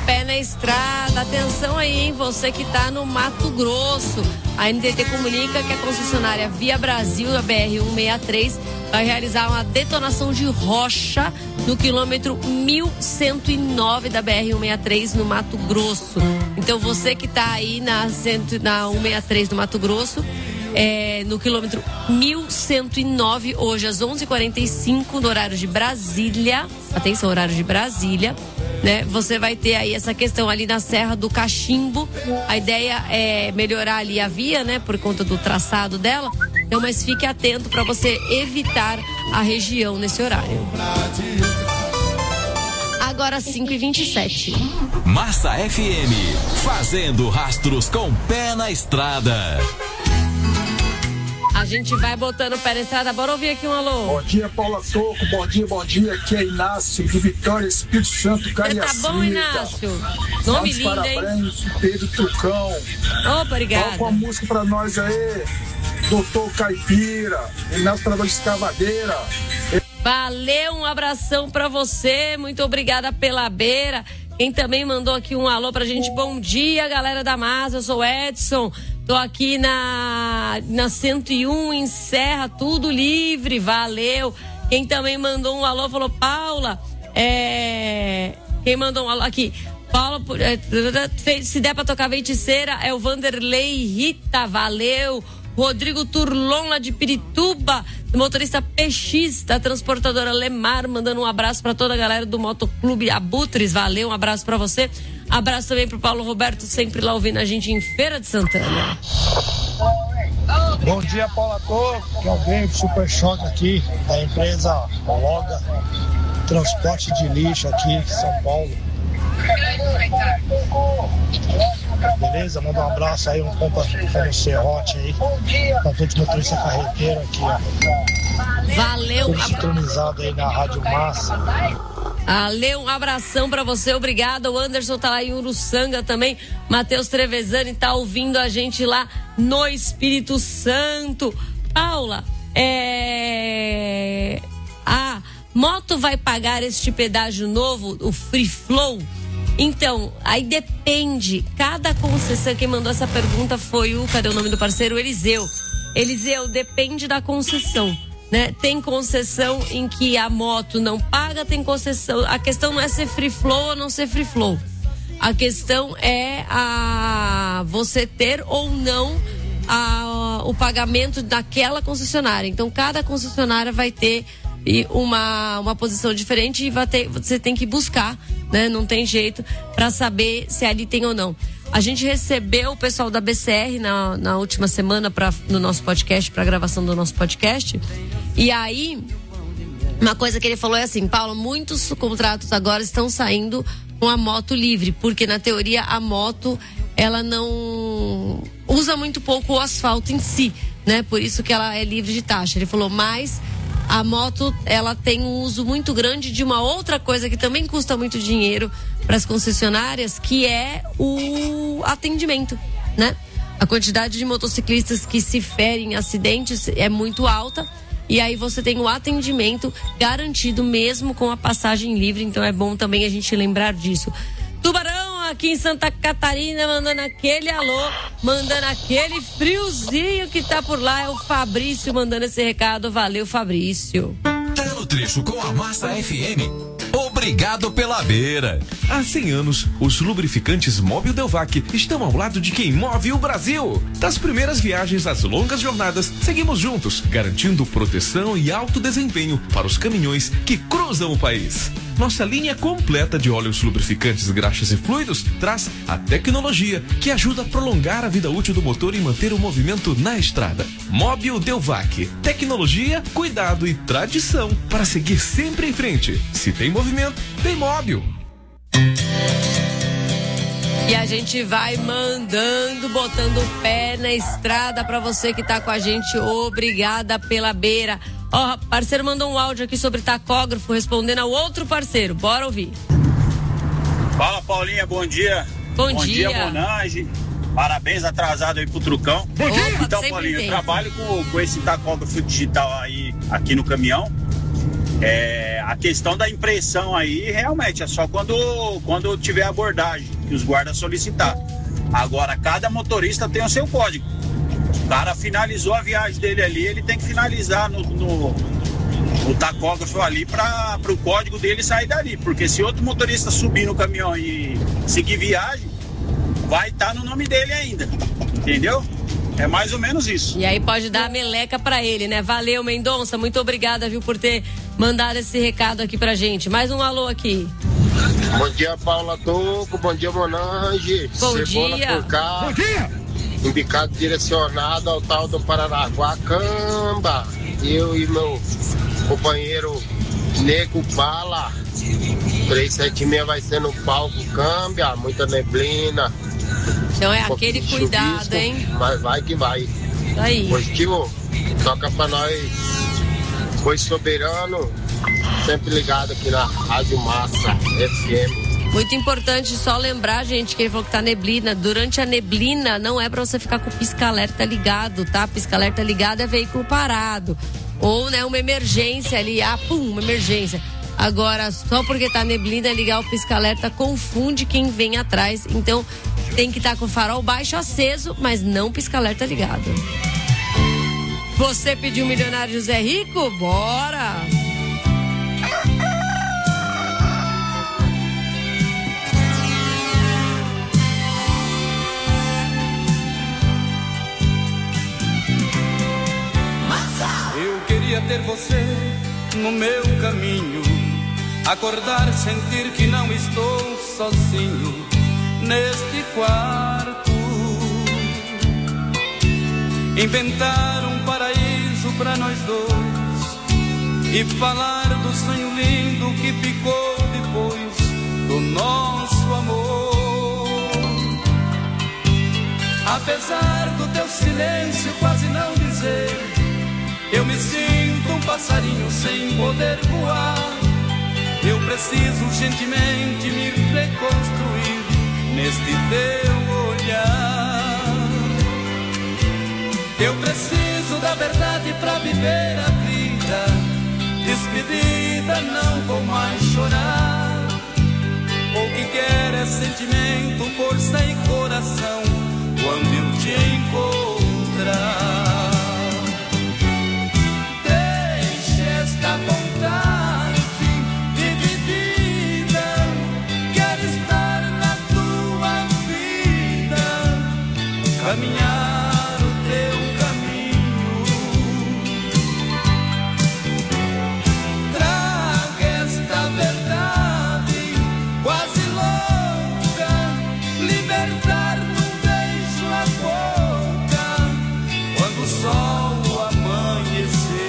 [SPEAKER 2] Pé na Estrada. Atenção aí, hein? Você que tá no Mato Grosso. A N T T comunica que a concessionária Via Brasil, a B R cento e sessenta e três, vai realizar uma detonação de rocha no quilômetro mil cento e nove da B R cento e sessenta e três no Mato Grosso. Então você que tá aí na, cento, na cento e sessenta e três do Mato Grosso, é, no quilômetro mil cento e nove, hoje às onze e quarenta e cinco, no horário de Brasília. Atenção, horário de Brasília. Né? Você vai ter aí essa questão ali na Serra do Cachimbo. A ideia é melhorar ali a via, né? Por conta do traçado dela. Então, mas fique atento para você evitar a região nesse horário. Agora cinco e vinte e sete.
[SPEAKER 16] Massa F M, fazendo rastros com pé na estrada.
[SPEAKER 2] A gente vai botando o pé na estrada. Bora ouvir aqui um alô.
[SPEAKER 1] Bom dia, Paula Toco. Bom dia, bom dia. Aqui é Inácio de Vitória, Espírito Santo, Cariacica.
[SPEAKER 2] Tá bom, Inácio? Nome lindo,
[SPEAKER 1] parabéns, hein? Pedro Trucão.
[SPEAKER 2] Opa, obrigada.
[SPEAKER 1] Toca uma música pra nós aí. Doutor Caipira, Inácio Trabalho de Escavadeira.
[SPEAKER 2] Valeu, um abração pra você. Muito obrigada pela beira. Quem também mandou aqui um alô pra gente. Bom dia, galera da Massa. Eu sou o Edson. Tô aqui na, na cento e um, em Serra, tudo livre, valeu. Quem também mandou um alô, falou, Paula, é... Quem mandou um alô aqui, Paula, é... se der pra tocar feiticeira, é o Vanderlei Rita, valeu. Rodrigo Turlon, lá de Pirituba, motorista P X, da transportadora Lemar, mandando um abraço pra toda a galera do Motoclube Abutres, valeu, um abraço pra você. Abraço também pro Paulo Roberto, sempre lá ouvindo a gente em Feira de Santana.
[SPEAKER 1] Bom dia, Paula Toco, que é o David Super Choque aqui, da empresa Loga, transporte de lixo aqui em São Paulo. Beleza? Manda um abraço aí, um compra no serrote aí, pra todos os motoristas carreteiros aqui, ó.
[SPEAKER 2] Valeu.
[SPEAKER 1] Tudo sintonizado aí na Rádio Massa.
[SPEAKER 2] Valeu, um abração pra você, obrigada. O Anderson tá lá em Uruçanga também. Matheus Trevezani tá ouvindo a gente lá no Espírito Santo. Paula, é... a moto vai pagar este pedágio novo, o Free Flow? Então, aí depende, cada concessão, quem mandou essa pergunta foi o, cadê o nome do parceiro? Eliseu. Eliseu, depende da concessão, né? Tem concessão em que a moto não paga, tem concessão, a questão não é ser free flow ou não ser free flow. A questão é a você ter ou não a, o pagamento daquela concessionária. Então, cada concessionária vai ter uma, uma posição diferente e vai ter, você tem que buscar, né? Não tem jeito para saber se ali tem ou não. A gente recebeu o pessoal da B C R na, na última semana pra, no nosso podcast, para a gravação do nosso podcast. E aí, uma coisa que ele falou é assim, Paulo, muitos contratos agora estão saindo com a moto livre, porque na teoria a moto, ela não usa muito pouco o asfalto em si, né? Por isso que ela é livre de taxa. Ele falou, mas a moto, ela tem um uso muito grande de uma outra coisa que também custa muito dinheiro para as concessionárias, que é o atendimento, né? A quantidade de motociclistas que se ferem em acidentes é muito alta, e aí você tem o atendimento garantido mesmo com a passagem livre, então é bom também a gente lembrar disso. Tubarão, aqui em Santa Catarina, mandando aquele alô, mandando aquele friozinho que tá por lá, é o Fabrício mandando esse recado. Valeu, Fabrício.
[SPEAKER 16] Tá no trecho com a Massa F M. Obrigado pela beira.
[SPEAKER 4] Há cem anos, os lubrificantes Mobil Delvac estão ao lado de quem move o Brasil. Das primeiras viagens às longas jornadas, seguimos juntos, garantindo proteção e alto desempenho para os caminhões que cruzam o país. Nossa linha completa de óleos lubrificantes, graxas e fluidos traz a tecnologia que ajuda a prolongar a vida útil do motor e manter o movimento na estrada. Mobil Delvac. Tecnologia, cuidado e tradição para seguir sempre em frente. Se tem movimento, tem Mobil.
[SPEAKER 2] E a gente vai mandando, botando o pé na estrada para você que tá com a gente. Obrigada pela beira. Ó, oh, parceiro mandou um áudio aqui sobre tacógrafo, respondendo ao outro parceiro. Bora ouvir.
[SPEAKER 22] Fala, Paulinha, bom dia.
[SPEAKER 2] Bom,
[SPEAKER 22] bom dia.
[SPEAKER 2] dia,
[SPEAKER 22] Bonage. Parabéns atrasado aí pro Trucão.
[SPEAKER 2] Bom dia. Opa,
[SPEAKER 22] então, Paulinha,
[SPEAKER 2] tem.
[SPEAKER 22] eu trabalho com, com esse tacógrafo digital aí, aqui no caminhão. É, a questão da impressão aí, realmente, é só quando, quando tiver abordagem, que os guardas solicitar. Agora, cada motorista tem o seu código. O cara finalizou a viagem dele ali, ele tem que finalizar no, no, no tacógrafo ali para o código dele sair dali. Porque se outro motorista subir no caminhão e seguir viagem, vai estar no nome dele ainda. Entendeu? É mais ou menos isso.
[SPEAKER 2] E aí pode dar a meleca pra ele, né? Valeu, Mendonça. Muito obrigada, viu, por ter mandado esse recado aqui pra gente. Mais um alô aqui.
[SPEAKER 3] Bom dia, Paula Toco. Bom dia, Monange.
[SPEAKER 2] Bom
[SPEAKER 3] Cebola
[SPEAKER 2] dia.
[SPEAKER 3] por cá.
[SPEAKER 2] Bom dia.
[SPEAKER 3] Embicado direcionado ao tal do Paranaguacamba. Eu e meu companheiro Nego Bala. trezentos e setenta e seis vai ser no palco Câmbia. Muita neblina.
[SPEAKER 2] Então é
[SPEAKER 3] Um
[SPEAKER 2] aquele
[SPEAKER 3] pouquinho de
[SPEAKER 2] cuidado,
[SPEAKER 3] chuvisco,
[SPEAKER 2] hein?
[SPEAKER 3] Mas vai que vai.
[SPEAKER 2] Aí.
[SPEAKER 3] Positivo, toca pra nós. Foi soberano. Sempre ligado aqui na Rádio Massa F M.
[SPEAKER 2] Muito importante só lembrar, gente, que ele falou que tá neblina. Durante a neblina não é pra você ficar com o pisca-alerta ligado, tá? Pisca-alerta ligado é veículo parado. Ou, né, uma emergência ali. Ah, pum, uma emergência. Agora, só porque tá neblina, ligar o pisca-alerta confunde quem vem atrás. Então, tem que estar com o farol baixo aceso, mas não pisca-alerta ligado. Você pediu Milionário José Rico? Bora!
[SPEAKER 9] Eu queria ter você no meu caminho, acordar, sentir que não estou sozinho neste quarto, inventar um paraíso pra nós dois e falar do sonho lindo que ficou depois do nosso amor. Apesar do teu silêncio quase não dizer, eu me sinto um passarinho sem poder voar. Eu preciso urgentemente me reconstruir neste teu olhar. Eu preciso da verdade pra viver a vida. Despedida, não vou mais chorar. O que quero é sentimento, força e coração quando eu te encontrar. Da vontade dividida, quero estar na tua vida, caminhar o teu caminho. Traga esta verdade quase louca, libertar num beijo a boca, quando o sol amanhecer.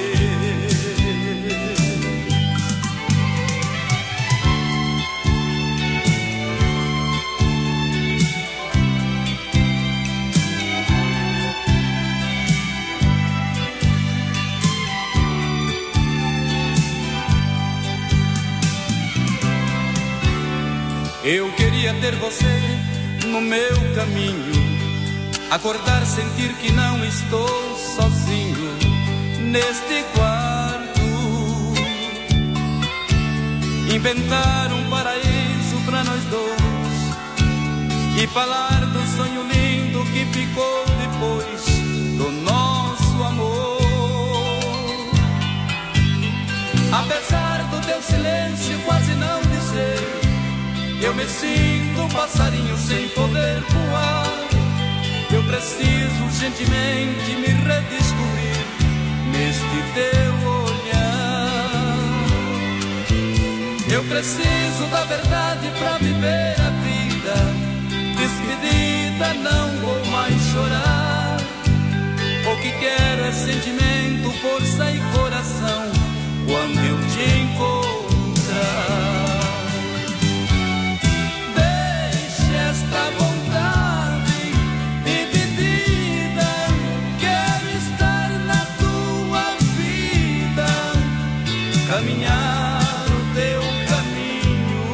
[SPEAKER 9] Eu queria ter você no meu caminho, acordar, sentir que não estou sozinho neste quarto, inventar um paraíso pra nós dois e falar do sonho lindo que ficou depois do nosso amor. Apesar do teu silêncio quase não dizer, eu me sinto um passarinho sem poder voar. Eu preciso urgentemente me redescobrir neste teu olhar. Eu preciso da verdade pra viver a vida. Despedida, não vou mais chorar. O que quero é sentimento, força e coração quando eu te encontrar. Esta vontade dividida, quero estar na tua vida, caminhar o teu caminho.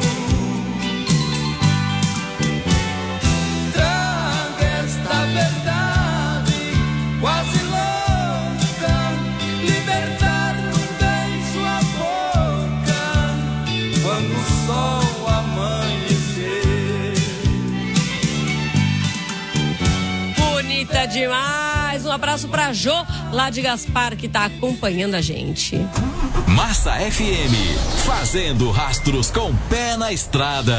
[SPEAKER 9] Traga esta verdade quase louca, libertar num beijo a boca.
[SPEAKER 2] demais. Um abraço pra Jô, lá de Gaspar, que tá acompanhando a gente.
[SPEAKER 16] Massa F M, fazendo rastros com pé na estrada.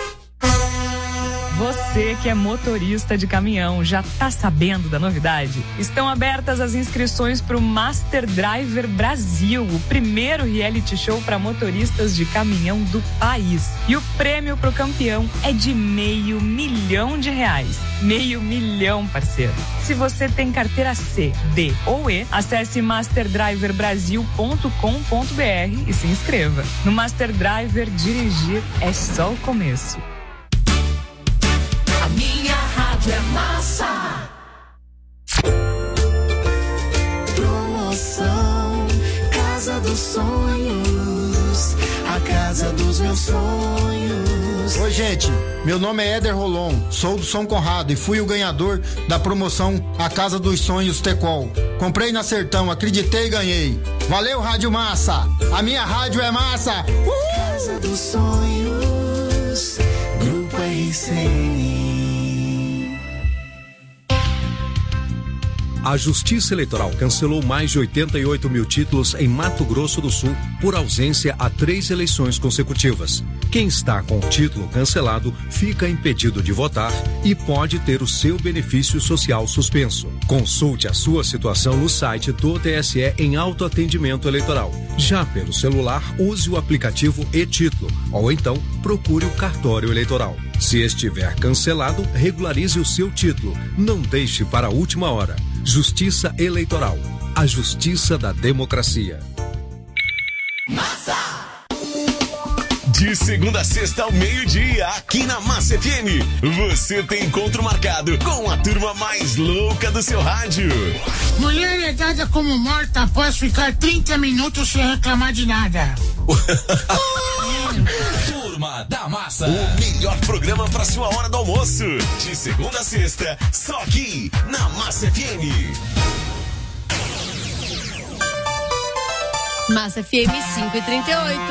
[SPEAKER 15] Você que é motorista de caminhão, já tá sabendo da novidade? Estão abertas as inscrições para o Master Driver Brasil, o primeiro reality show para motoristas de caminhão do país. E o prêmio pro campeão é de meio milhão de reais. Meio milhão, parceiro. Se você tem carteira C, D ou E, acesse master driver brasil ponto com ponto b r e se inscreva. No Master Driver, dirigir é só o começo.
[SPEAKER 8] A minha rádio é massa. Promoção Casa dos Sonhos, a casa dos meus sonhos.
[SPEAKER 11] Oi, gente, meu nome é Éder Rolon, sou do São Conrado e fui o ganhador da promoção A Casa dos Sonhos Tecol. Comprei na Sertão, acreditei e ganhei. Valeu, Rádio Massa, a minha rádio é massa. Uh!
[SPEAKER 8] Casa dos Sonhos, Grupo R C N.
[SPEAKER 12] A Justiça Eleitoral cancelou mais de oitenta e oito mil títulos em Mato Grosso do Sul por ausência a três eleições consecutivas. Quem está com o título cancelado fica impedido de votar e pode ter o seu benefício social suspenso. Consulte a sua situação no site do T S E em autoatendimento eleitoral. Já pelo celular, use o aplicativo e-Título ou então procure o cartório eleitoral. Se estiver cancelado, regularize o seu título. Não deixe para a última hora. Justiça Eleitoral, a justiça da democracia.
[SPEAKER 7] Massa! De segunda a sexta ao meio-dia, aqui na Massa F M, você tem encontro marcado com a turma mais louca do seu rádio.
[SPEAKER 23] Mulher é dada como morta após ficar trinta minutos sem reclamar de nada.
[SPEAKER 16] Turma da Massa.
[SPEAKER 7] O melhor programa para sua hora do almoço. De segunda a sexta, só aqui na Massa F M.
[SPEAKER 2] Massa F M cinco e trinta e oito.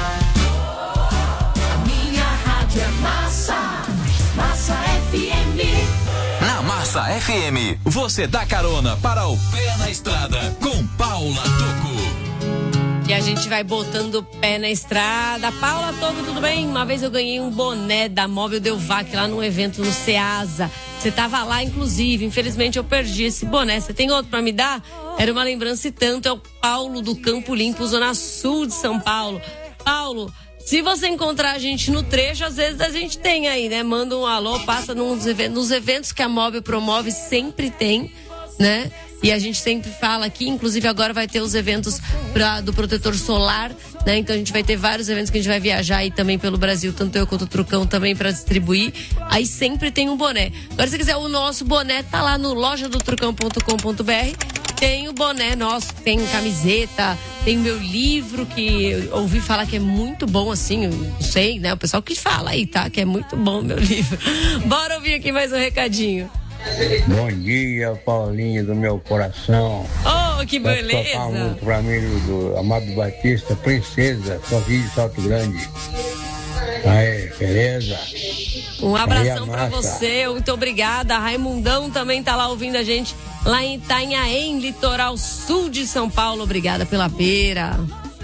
[SPEAKER 8] Minha rádio é massa. Massa F M.
[SPEAKER 16] Na Massa F M, você dá carona para o Pé na Estrada com Paula Toco.
[SPEAKER 2] E a gente vai botando o pé na estrada. Paula Toco, tudo bem? Uma vez eu ganhei um boné da Móvel Delvac lá num evento no Ceasa. Você tava lá, inclusive. Infelizmente eu perdi esse boné. Você tem outro pra me dar? Era uma lembrança e tanto. É o Paulo do Campo Limpo, Zona Sul de São Paulo. Paulo, se você encontrar a gente no trecho, às vezes a gente tem aí, né? Manda um alô, passa nos eventos, nos eventos que a Móvel promove, sempre tem, né? E a gente sempre fala aqui, inclusive agora vai ter os eventos pra, do protetor solar, né? Então a gente vai ter vários eventos que a gente vai viajar aí também pelo Brasil, tanto eu quanto o Trucão também pra distribuir. Aí sempre tem um boné. Agora se quiser o nosso boné, tá lá no loja do trucão ponto com ponto b r. Tem o boné nosso, tem camiseta, tem o meu livro que eu ouvi falar que é muito bom, assim, eu não sei, né? O pessoal que fala aí, tá? Que é muito bom o meu livro. Bora ouvir aqui mais um recadinho.
[SPEAKER 24] Bom dia, Paulinho do meu coração.
[SPEAKER 2] Oh, que
[SPEAKER 24] Vai
[SPEAKER 2] beleza!
[SPEAKER 24] tocar muito pra mim do Amado Batista, Princesa, só vi de Salto Grande. Aí, beleza?
[SPEAKER 2] Um abração
[SPEAKER 24] aí,
[SPEAKER 2] pra você, muito obrigada. Raimundão também tá lá ouvindo a gente, lá em Itanhaém, litoral sul de São Paulo. Obrigada pela beira.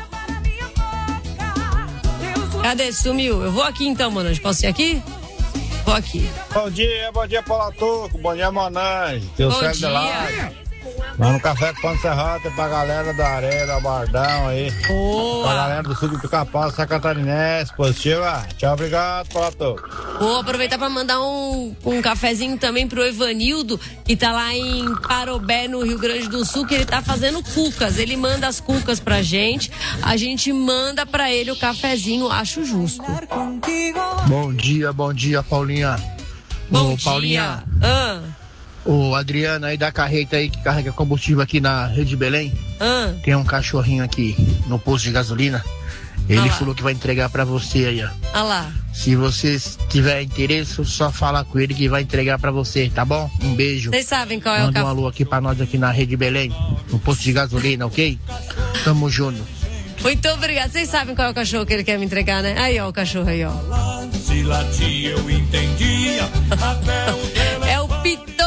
[SPEAKER 2] Cadê? Sumiu. Eu vou aqui então, mano. Posso ir aqui? Vou aqui.
[SPEAKER 1] Bom dia, bom dia, Paula Toco. Bom dia, Monange. Teu
[SPEAKER 2] Bom
[SPEAKER 1] céu de lá. Manda um café com pão serrata pra galera da areia, da Bardão aí.
[SPEAKER 2] Boa.
[SPEAKER 1] Pra galera do sul do Pica-Pau, Santa Catarinense, positiva. Tchau, obrigado, Paula Toco.
[SPEAKER 2] Vou aproveitar para mandar um, um cafezinho também pro Evanildo, que tá lá em Parobé, no Rio Grande do Sul, que ele tá fazendo cucas. Ele manda as cucas pra gente, a gente manda pra ele o cafezinho, acho justo.
[SPEAKER 25] Bom dia, bom dia, Paulinha.
[SPEAKER 2] Bom
[SPEAKER 25] Ô,
[SPEAKER 2] dia.
[SPEAKER 25] Paulinha.
[SPEAKER 2] Ah.
[SPEAKER 25] O Adriano aí da carreta aí que carrega combustível aqui na Rede Belém.
[SPEAKER 2] Ah.
[SPEAKER 25] Tem um cachorrinho aqui no posto de gasolina. Ele
[SPEAKER 2] Ah
[SPEAKER 25] falou que vai entregar pra você aí, ó.
[SPEAKER 2] Olha lá.
[SPEAKER 25] Se você tiver interesse, só fala com ele que vai entregar pra você, tá bom? Um beijo.
[SPEAKER 2] Vocês sabem qual é o
[SPEAKER 25] Manda um
[SPEAKER 2] café?
[SPEAKER 25] alô aqui pra nós aqui na Rede Belém, no posto de gasolina, ok? Tamo junto.
[SPEAKER 2] Muito obrigado. Vocês sabem qual é o cachorro que ele quer me entregar, né? Aí, ó, o cachorro aí, ó.
[SPEAKER 9] Se latia eu entendia até o
[SPEAKER 2] É o Pitoco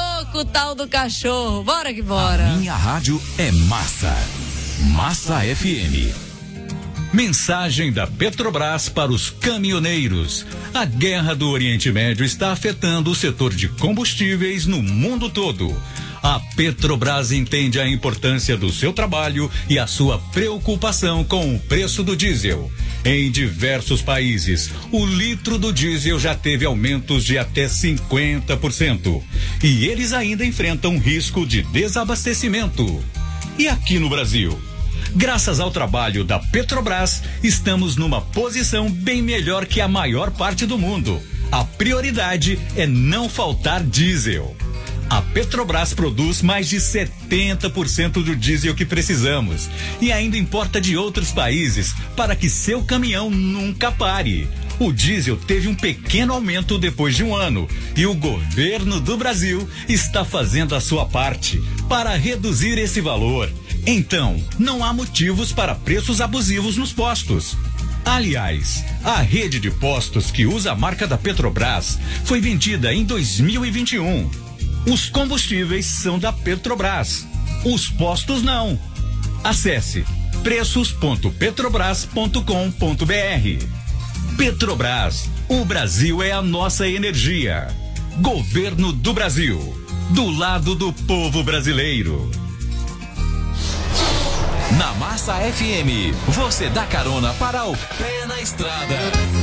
[SPEAKER 2] no tal do cachorro. Bora que bora.
[SPEAKER 16] A minha rádio é Massa. Massa F M. Mensagem da Petrobras para os caminhoneiros. A guerra do Oriente Médio está afetando o setor de combustíveis no mundo todo. A Petrobras entende a importância do seu trabalho e a sua preocupação com o preço do diesel. Em diversos países, o litro do diesel já teve aumentos de até cinquenta por cento. E eles ainda enfrentam risco de desabastecimento. E aqui no Brasil? Graças ao trabalho da Petrobras, estamos numa posição bem melhor que a maior parte do mundo. A prioridade é não faltar diesel. A Petrobras produz mais de setenta por cento do diesel que precisamos e ainda importa de outros países para que seu caminhão nunca pare. O diesel teve um pequeno aumento depois de um ano e o governo do Brasil está fazendo a sua parte para reduzir esse valor. Então, não há motivos para preços abusivos nos postos. Aliás, a rede de postos que usa a marca da Petrobras foi vendida em dois mil e vinte e um. Os combustíveis são da Petrobras, os postos não. Acesse preços ponto petrobras ponto com ponto br. Petrobras, o Brasil é a nossa energia. Governo do Brasil, do lado do povo brasileiro. Na Massa F M, você dá carona para o Pé na Estrada.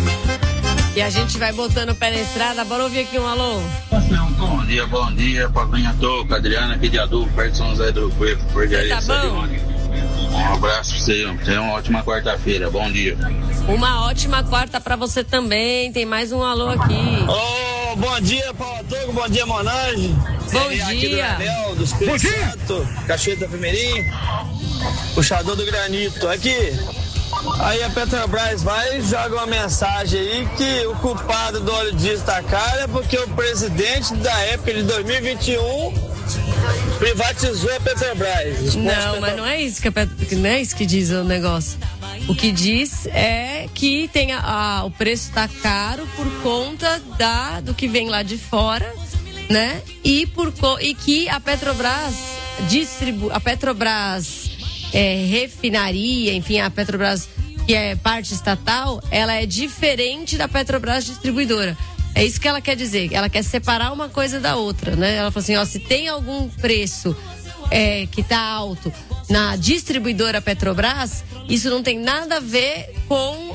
[SPEAKER 2] E a gente vai botando o pé na estrada. Bora ouvir aqui um alô.
[SPEAKER 13] Bom dia, bom dia, Paulinha Toca, Adriana aqui de Adulto, perto de São José do Cueco, Portaria
[SPEAKER 2] tá bom?
[SPEAKER 13] Um abraço pra você, tenha uma ótima quarta-feira, bom dia.
[SPEAKER 2] Uma ótima quarta pra você também, tem mais um alô aqui.
[SPEAKER 14] Ô, oh, bom dia, Paulo Toco, bom dia, Monange.
[SPEAKER 2] Bom
[SPEAKER 14] dia. Aqui do Anel, do Espírito Santo, Cachoeira da Primeirinho, puxador do granito, aqui. Aí a Petrobras vai e joga uma mensagem aí que o culpado do óleo diesel tá caro é porque o presidente da época de dois mil e vinte e um privatizou a Petrobras.
[SPEAKER 2] Não,
[SPEAKER 14] Petro...
[SPEAKER 2] mas não é isso que a Pet... não é isso que diz o negócio. O que diz é que tem a, a, o preço tá caro por conta da, do que vem lá de fora, né? E, por, e que a Petrobras distribui, a Petrobras É, refinaria, enfim, a Petrobras, que é parte estatal, ela é diferente da Petrobras distribuidora. É isso que ela quer dizer. Ela quer separar uma coisa da outra, né? Ela falou assim, ó, se tem algum preço é, que tá alto na distribuidora Petrobras, isso não tem nada a ver com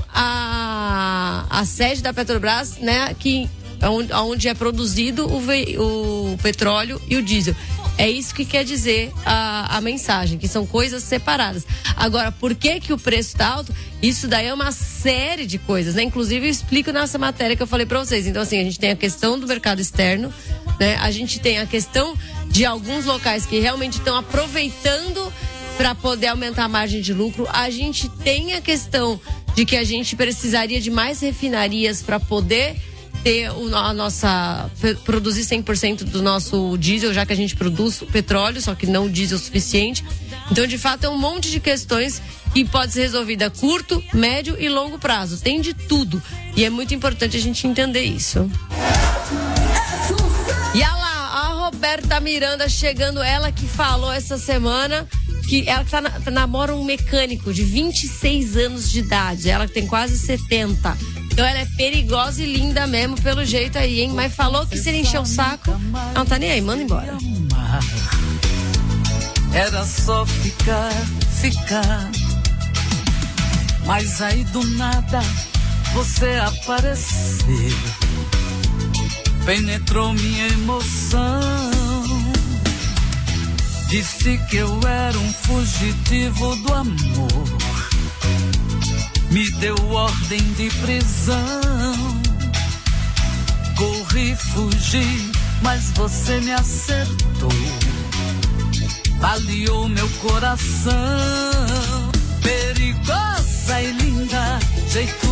[SPEAKER 2] a, a sede da Petrobras, né? Que, onde, onde é produzido o, o petróleo e o diesel. É isso que quer dizer a, a mensagem, que são coisas separadas. Agora, por que que o preço está alto? Isso daí é uma série de coisas, né? Inclusive, eu explico nessa matéria que eu falei para vocês. Então, assim, a gente tem a questão do mercado externo, né? A gente tem a questão de alguns locais que realmente estão aproveitando para poder aumentar a margem de lucro. A gente tem a questão de que a gente precisaria de mais refinarias para poder ter o, a nossa, produzir cem por cento do nosso diesel, já que a gente produz petróleo, só que não diesel suficiente. Então, de fato, é um monte de questões que pode ser resolvida a curto, médio e longo prazo. Tem de tudo. E é muito importante a gente entender isso. E olha lá, a Roberta Miranda chegando, ela que falou essa semana que ela tá, tá, namora um mecânico de vinte e seis anos de idade. Ela tem quase setenta. Então ela é perigosa e linda mesmo, pelo jeito aí, hein? Mas falou que se ele encher o saco, não tá nem aí, manda embora.
[SPEAKER 9] Era só ficar, ficar. Mas aí do nada você apareceu, penetrou minha emoção. Disse que eu era um fugitivo do amor, me deu ordem de prisão. Corri, fugi, mas você me acertou, baleou meu coração. Perigosa e linda, jeito